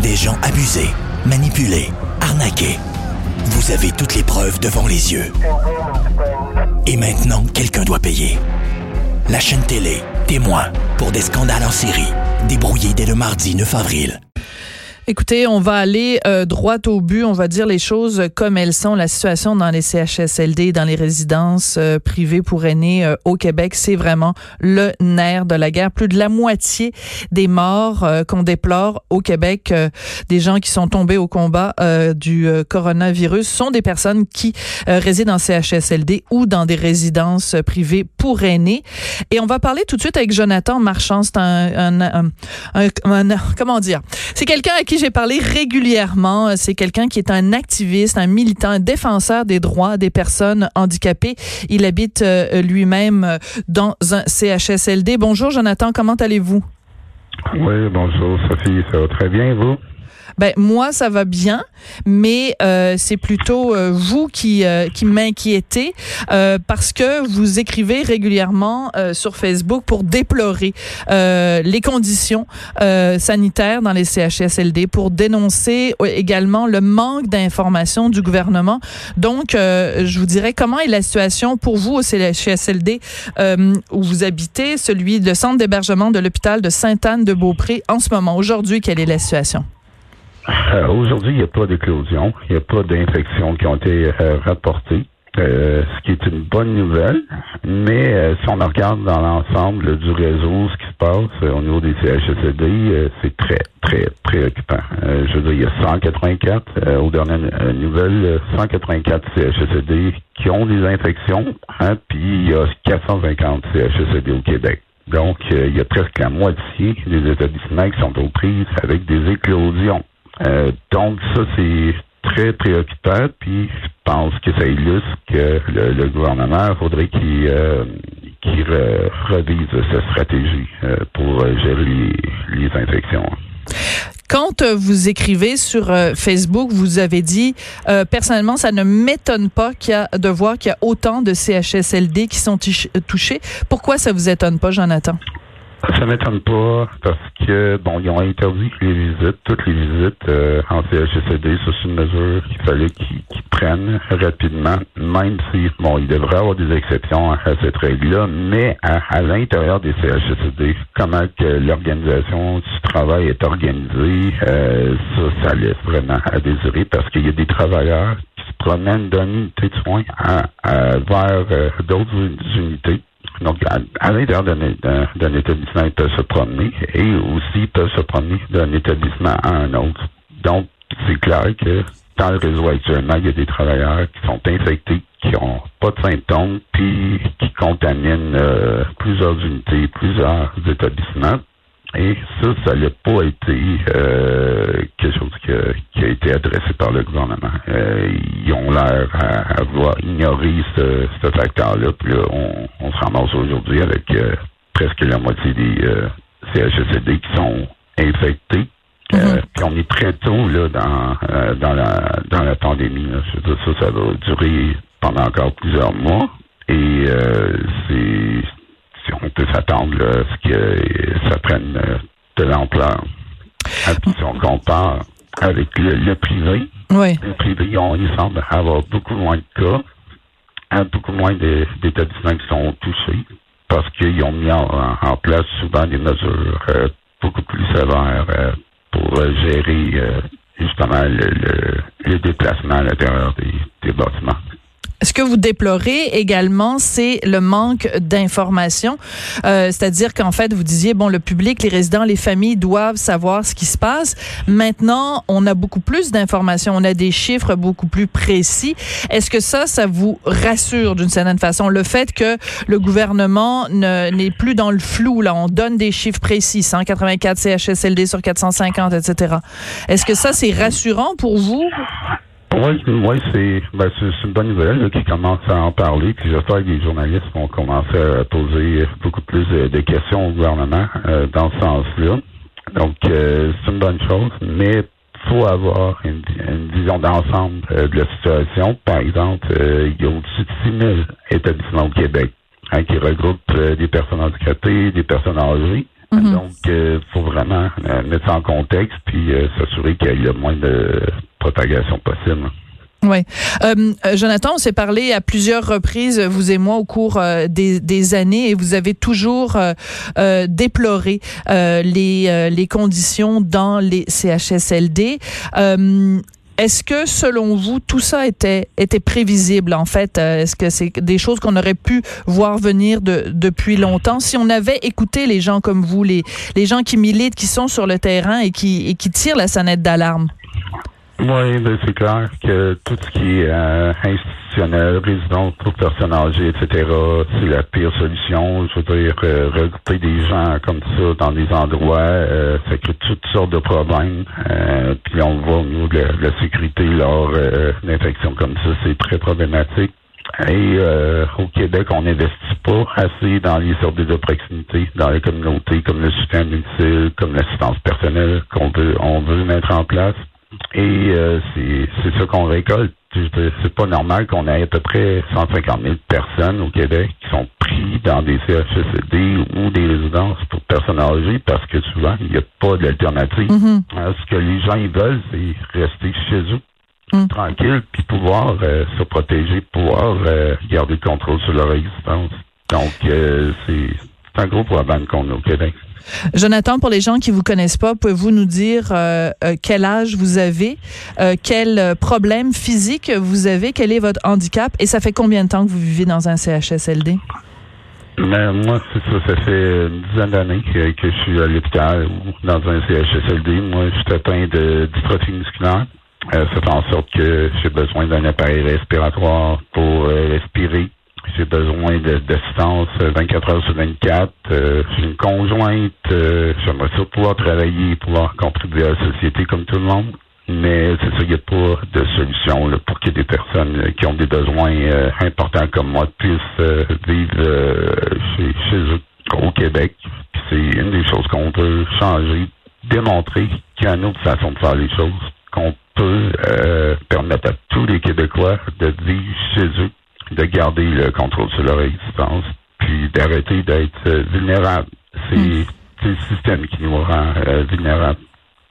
des gens abusés, manipulés, arnaqués. Vous avez toutes les preuves devant les yeux. Et maintenant, quelqu'un doit payer. La chaîne télé, témoin, pour des scandales en série, débrouillés dès le mardi 9 avril. Écoutez, on va aller droit au but, on va dire les choses comme elles sont. La situation dans les CHSLD, dans les résidences privées pour aînés au Québec, c'est vraiment le nerf de la guerre. Plus de la moitié des morts qu'on déplore au Québec, des gens qui sont tombés au combat du coronavirus, sont des personnes qui résident en CHSLD ou dans des résidences privées pour aînés. Et on va parler tout de suite avec Jonathan Marchand. C'est comment dire? C'est quelqu'un à qui j'ai parlé régulièrement. C'est quelqu'un qui est un activiste, un militant, un défenseur des droits des personnes handicapées. Il habite lui-même dans un CHSLD. Bonjour Jonathan, comment allez-vous? Oui, bonjour Sophie, ça va très bien, vous? Ben moi ça va bien, mais c'est plutôt vous qui m'inquiétez parce que vous écrivez régulièrement sur Facebook pour déplorer les conditions sanitaires dans les CHSLD, pour dénoncer également le manque d'informations du gouvernement. Donc je vous dirais, comment est la situation pour vous au CHSLD où vous habitez, celui de centre d'hébergement de l'hôpital de Sainte-Anne-de-Beaupré en ce moment, aujourd'hui, quelle est la situation? Aujourd'hui, il n'y a pas d'éclosion, il n'y a pas d'infections qui ont été rapportées, ce qui est une bonne nouvelle, mais si on regarde dans l'ensemble du réseau ce qui se passe au niveau des CHSLD, c'est très, très préoccupant. Je veux dire, il y a 184, aux dernières nouvelles, 184 CHSLD qui ont des infections, puis il y a 450 CHSLD au Québec. Donc, il y a presque la moitié des établissements qui sont aux prises avec des éclosions. Donc ça, c'est très préoccupant, puis je pense que ça illustre que le gouvernement faudrait qu'il revise sa stratégie pour gérer les infections. Quand vous écrivez sur Facebook, vous avez dit personnellement, ça ne m'étonne pas de voir qu'il y a autant de CHSLD qui sont touchés. Pourquoi ça vous étonne pas, Jonathan? Ça m'étonne pas parce que, bon, ils ont interdit les visites, toutes les visites en CHSLD. Ça, c'est une mesure qu'il fallait qu'ils prennent rapidement, même si, bon, il devrait y avoir des exceptions à cette règle-là, mais à l'intérieur des CHSLD, comment que l'organisation du travail est organisée, ça laisse vraiment à désirer parce qu'il y a des travailleurs qui se promènent d'une unité de soins vers d'autres unités. Donc, à l'intérieur d'un établissement, ils peuvent se promener et aussi ils peuvent se promener d'un établissement à un autre. Donc, c'est clair que dans le réseau actuellement, il y a des travailleurs qui sont infectés, qui n'ont pas de symptômes, puis qui contaminent plusieurs unités, plusieurs établissements. Et ça n'a pas été quelque chose qui a été adressé par le gouvernement. Ils ont l'air à vouloir ignorer ce facteur-là. Puis là, on se ramasse aujourd'hui avec presque la moitié des CHSLD qui sont infectés. Puis on est très tôt là dans la pandémie. Là. Je veux dire, ça va durer pendant encore plusieurs mois. Et on peut s'attendre là, à ce que ça prenne de l'ampleur. Puis si on compare avec le privé, oui. Le privé, il semble avoir beaucoup moins de cas, beaucoup moins d'établissements qui sont touchés, parce qu'ils ont mis en place souvent des mesures beaucoup plus sévères pour gérer justement le déplacement à l'intérieur des bâtiments. Ce que vous déplorez également, c'est le manque d'informations. C'est-à-dire qu'en fait, vous disiez, bon, le public, les résidents, les familles doivent savoir ce qui se passe. Maintenant, on a beaucoup plus d'informations. On a des chiffres beaucoup plus précis. Est-ce que ça vous rassure d'une certaine façon? Le fait que le gouvernement n'est plus dans le flou, là, on donne des chiffres précis, 184 CHSLD sur 450, etc. Est-ce que ça, c'est rassurant pour vous? Oui, c'est une bonne nouvelle là, qui commence à en parler. Puis j'espère que les journalistes vont commencer à poser beaucoup plus de questions au gouvernement dans ce sens-là. Donc, c'est une bonne chose, mais faut avoir une vision d'ensemble de la situation. Par exemple, il y a au-dessus de 6 000 établissements au Québec qui regroupent des personnes handicapées, des personnes âgées. Donc, faut vraiment mettre ça en contexte puis s'assurer qu'il y ait le moins de propagation possible. Oui. Jonathan, on s'est parlé à plusieurs reprises, vous et moi, au cours des années, et vous avez toujours déploré les conditions dans les CHSLD. Est-ce que, selon vous, tout ça était prévisible, en fait? Est-ce que c'est des choses qu'on aurait pu voir venir depuis longtemps? Si on avait écouté les gens comme vous, les gens qui militent, qui sont sur le terrain et qui tirent la sonnette d'alarme? Oui, c'est clair que tout ce qui est institutionnel, résidence pour personnes âgées, etc., c'est la pire solution. Je veux dire, recruter des gens comme ça dans des endroits, ça crée toutes sortes de problèmes. Puis on voit au niveau de la sécurité lors d'infections comme ça, c'est très problématique. Et au Québec, on n'investit pas assez dans les services de proximité, dans les communautés, comme le soutien à domicile, comme l'assistance personnelle on veut mettre en place. Et c'est ça qu'on récolte. C'est pas normal qu'on ait à peu près 150 000 personnes au Québec qui sont pris dans des CHSLD ou des résidences pour personnes âgées parce que souvent, il n'y a pas d'alternative. Ce que les gens ils veulent, c'est rester chez eux, tranquille, puis pouvoir se protéger, pouvoir garder le contrôle sur leur existence. Donc, c'est un gros problème qu'on a au Québec. Jonathan, pour les gens qui vous connaissent pas, pouvez-vous nous dire quel âge vous avez, quel problème physique vous avez, quel est votre handicap et ça fait combien de temps que vous vivez dans un CHSLD? Mais moi, c'est ça. Ça fait une dizaine d'années que je suis à l'hôpital ou dans un CHSLD. Moi, je suis atteint de dystrophie musculaire. Ça fait en sorte que j'ai besoin d'un appareil respiratoire pour respirer. J'ai besoin d'assistance 24 heures sur 24. J'ai une conjointe. J'aimerais ça pouvoir travailler, pouvoir contribuer à la société comme tout le monde. Mais c'est ça, il n'y a pas de solution là, pour qu'il y ait des personnes qui ont des besoins importants comme moi puissent vivre chez eux au Québec. Puis c'est une des choses qu'on peut changer, démontrer qu'il y a une autre façon de faire les choses, qu'on peut permettre à tous les Québécois de vivre chez eux, de garder le contrôle sur leur existence, puis d'arrêter d'être vulnérables. C'est le système qui nous rend vulnérables.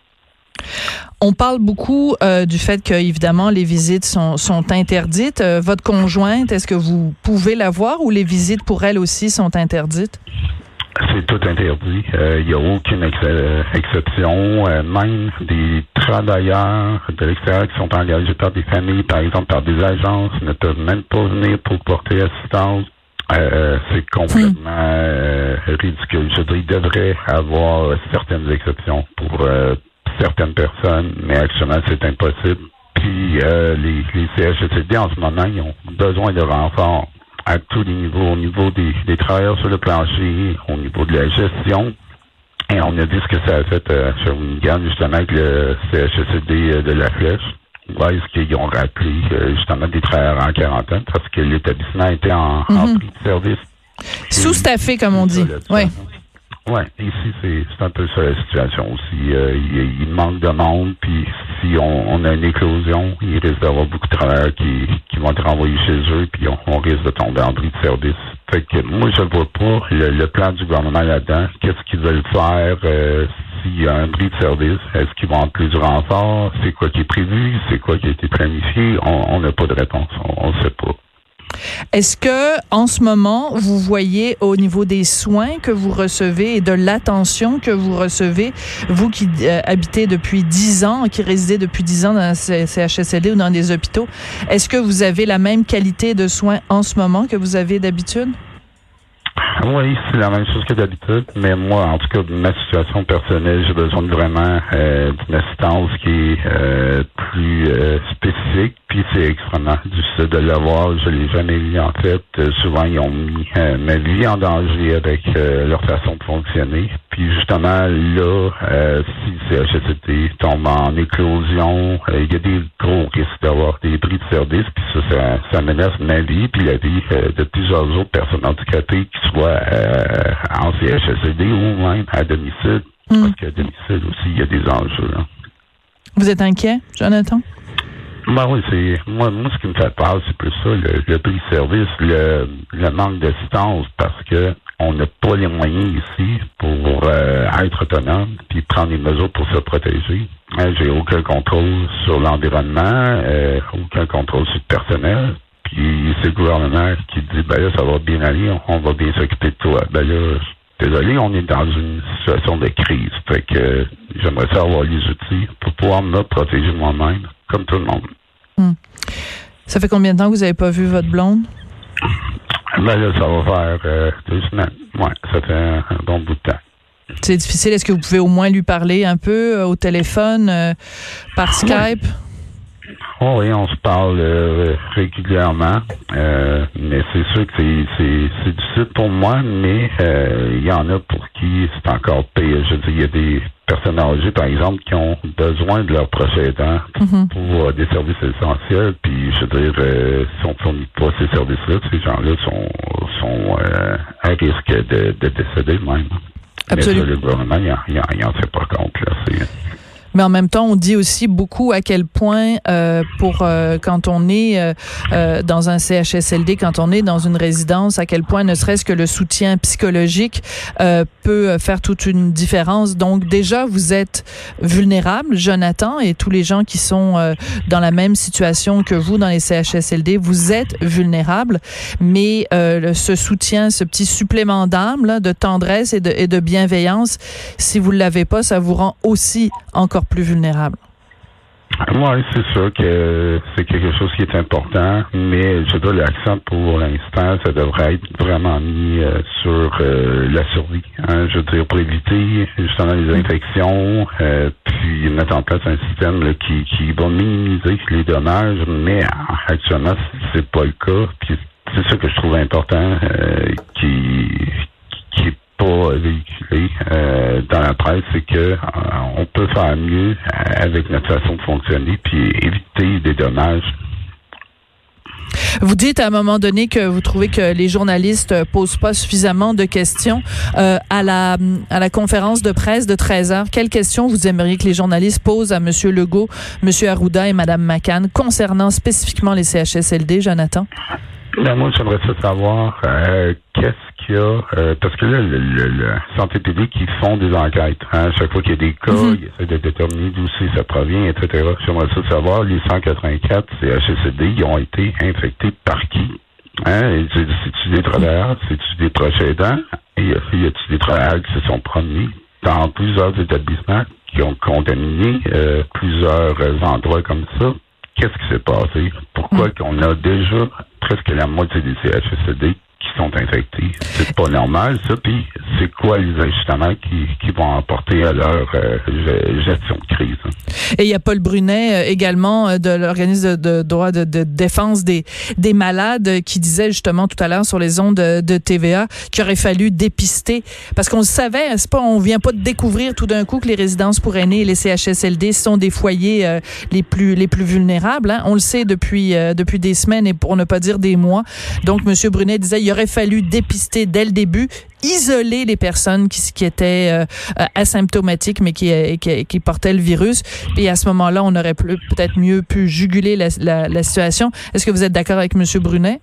On parle beaucoup du fait que, évidemment, les visites sont interdites. Votre conjointe, est-ce que vous pouvez la voir ou les visites pour elle aussi sont interdites? C'est tout interdit. Il n'y a aucune exception. Même des travailleurs de l'extérieur qui sont engagés par des familles, par exemple par des agences, ne peuvent même pas venir pour porter assistance. C'est complètement ridicule. Je veux dire, il devrait avoir certaines exceptions pour certaines personnes, mais actuellement, c'est impossible. Puis les CHSLD, en ce moment, ils ont besoin de renforts à tous les niveaux, au niveau des travailleurs sur le plancher, au niveau de la gestion. Et on a vu ce que ça a fait à Shawinigan, justement, avec le CHSLD de La Flèche. Où est-ce qu'ils ont rappelé justement des travailleurs en quarantaine parce que l'établissement était en prix de service. Sous-staffé, comme on dit. Oui. Oui, ici, c'est un peu ça la situation aussi. Il manque de monde, puis si on a une éclosion, il risque d'avoir beaucoup de travailleurs qui vont être renvoyés chez eux, puis on risque de tomber en bris de service. Fait que moi, je ne vois pas le plan du gouvernement là-dedans. Qu'est-ce qu'ils veulent faire s'il y a un bris de service? Est-ce qu'ils vont appeler du renfort? C'est quoi qui est prévu? C'est quoi qui a été planifié? On n'a pas de réponse. On ne sait pas. Est-ce que, en ce moment, vous voyez au niveau des soins que vous recevez et de l'attention que vous recevez, vous qui habitez depuis 10 ans, qui résidez depuis 10 ans dans un CHSLD ou dans des hôpitaux, est-ce que vous avez la même qualité de soins en ce moment que vous avez d'habitude? Oui, c'est la même chose que d'habitude, mais moi, en tout cas, de ma situation personnelle, j'ai besoin de vraiment d'une assistance qui est plus spécifique, puis c'est extrêmement difficile de l'avoir. Je l'ai jamais eu, en fait. Souvent, ils ont mis ma vie en danger avec leur façon de fonctionner. Puis justement, là, si le CHSLD tombe en éclosion, il y a des gros risques d'avoir des bris de service, puis ça menace ma vie, puis la vie de plusieurs autres personnes handicapées qui soient en CHSLD ou même à domicile. Parce qu'à domicile aussi, il y a des enjeux. Hein. Vous êtes inquiet, Jonathan? Ben oui, moi ce qui me fait peur, c'est plus ça, le bris de service, le manque d'assistance, parce que on n'a pas les moyens ici pour être autonome puis prendre des mesures pour se protéger. J'ai aucun contrôle sur l'environnement, aucun contrôle sur le personnel. Puis c'est le gouvernement qui dit, ben là, ça va bien aller, on va bien s'occuper de toi. Ben là, désolé, on est dans une situation de crise. Fait que j'aimerais ça avoir les outils pour pouvoir me protéger moi-même, comme tout le monde. Ça fait combien de temps que vous n'avez pas vu votre blonde? Ben là, ça va faire 2 semaines. Ouais, ça fait un bon bout de temps. C'est difficile. Est-ce que vous pouvez au moins lui parler un peu au téléphone, par Skype? Oh oui, on se parle régulièrement, mais c'est sûr que c'est difficile pour moi, mais il y en a pour qui c'est encore pire. Je veux dire, il y a des personnes âgées, par exemple, qui ont besoin de leur proche aidant pour des services essentiels, puis je veux dire, si on ne fournit pas ces services-là, ces gens-là sont à risque de décéder même. Absolument. Mais ça, le gouvernement, il en fait pas compte, là. Mais en même temps, on dit aussi beaucoup à quel point, quand on est dans un CHSLD, quand on est dans une résidence, à quel point ne serait-ce que le soutien psychologique peut faire toute une différence. Donc déjà, vous êtes vulnérable, Jonathan, et tous les gens qui sont dans la même situation que vous dans les CHSLD, vous êtes vulnérables. Mais ce soutien, ce petit supplément d'âme, là, de tendresse et de bienveillance, si vous ne l'avez pas, ça vous rend aussi encore plus vulnérable. Oui, c'est sûr que c'est quelque chose qui est important, mais je dois l'accent pour l'instant, ça devrait être vraiment mis sur la survie. Je veux dire, pour éviter justement les infections, puis mettre en place un système là, qui va minimiser les dommages, mais actuellement, c'est pas le cas. Puis c'est ça que je trouve important, qui est pas véhiculé dans la presse, c'est que on peut faire mieux avec notre façon de fonctionner puis éviter des dommages. Vous dites à un moment donné que vous trouvez que les journalistes posent pas suffisamment de questions à la conférence de presse de 13h. Quelles questions vous aimeriez que les journalistes posent à M. Legault, M. Arruda et Mme McCann concernant spécifiquement les CHSLD, Jonathan? Ben moi, j'aimerais savoir qu'est-ce qu'il y a, parce que là, le santé publique, ils font des enquêtes. À chaque fois qu'il y a des cas, ils essaient de déterminer d'où ça provient, etc. J'aimerais savoir, les 184 CHSLD, ils ont été infectés par qui? C'est-tu des travailleurs? C'est-tu des proches aidants? Y a-t-il des travailleurs qui se sont promenés dans plusieurs établissements qui ont contaminé plusieurs endroits comme ça? Qu'est-ce qui s'est passé? Pourquoi qu'on a déjà presque la moitié des CHSLD qui sont infectés? C'est pas normal, ça. Puis, c'est quoi les ajustements qui vont apporter à leur gestion de crise? Et il y a Paul Brunet, également, de l'organisme de droit de défense des malades, qui disait justement tout à l'heure sur les ondes de TVA qu'il aurait fallu dépister. Parce qu'on le savait, on vient pas de découvrir tout d'un coup que les résidences pour aînés et les CHSLD sont des foyers les plus vulnérables. Hein. On le sait depuis des semaines et pour ne pas dire des mois. Donc, M. Brunet disait il aurait fallu dépister dès le début, isoler les personnes qui étaient asymptomatiques mais qui portaient le virus. Et à ce moment-là, on aurait peut-être mieux pu juguler la situation. Est-ce que vous êtes d'accord avec M. Brunet?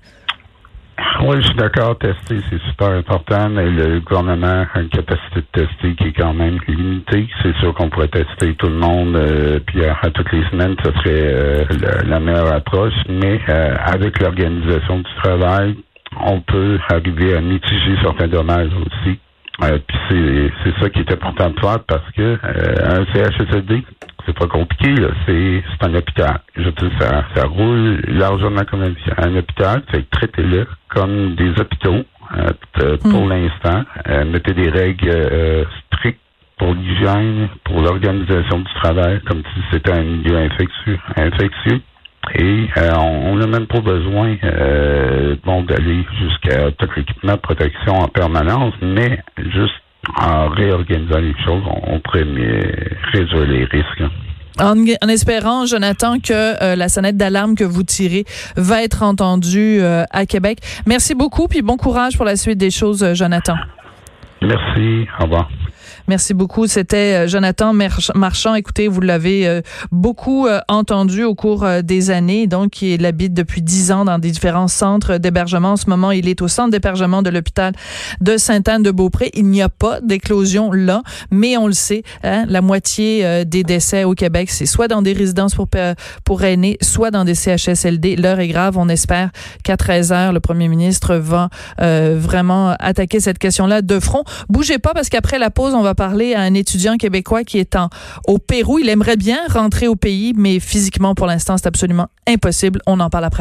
Oui, je suis d'accord. Tester, c'est super important, mais le gouvernement a une capacité de tester qui est quand même limitée. C'est sûr qu'on pourrait tester tout le monde, puis à toutes les semaines, ce serait la meilleure approche. Mais avec l'organisation du travail, on peut arriver à mitiger certains dommages aussi. Puis c'est ça qui est important de faire parce que un CHSLD, c'est pas compliqué, là. C'est un hôpital. Je veux dire, ça roule largement comme un hôpital. Fait que traitez-le comme des hôpitaux pour l'instant. Mettez des règles strictes pour l'hygiène, pour l'organisation du travail, comme si c'était un milieu infectieux. Et on n'a même pas besoin d'aller jusqu'à tout l'équipement de protection en permanence, mais juste en réorganisant les choses, on pourrait réduire les risques. En espérant, Jonathan, que la sonnette d'alarme que vous tirez va être entendue à Québec. Merci beaucoup, puis bon courage pour la suite des choses, Jonathan. Merci, au revoir. Merci beaucoup. C'était Jonathan Marchand. Écoutez, vous l'avez beaucoup entendu au cours des années. Donc, il habite depuis 10 ans dans des différents centres d'hébergement. En ce moment, il est au centre d'hébergement de l'hôpital de Sainte-Anne-de-Beaupré. Il n'y a pas d'éclosion là, mais on le sait, hein, la moitié des décès au Québec, c'est soit dans des résidences pour aînés, soit dans des CHSLD. L'heure est grave. On espère qu'à 13h, le premier ministre va vraiment attaquer cette question-là de front. Bougez pas parce qu'après la pause, on va parler à un étudiant québécois qui est au Pérou. Il aimerait bien rentrer au pays, mais physiquement, pour l'instant, c'est absolument impossible. On en parle après.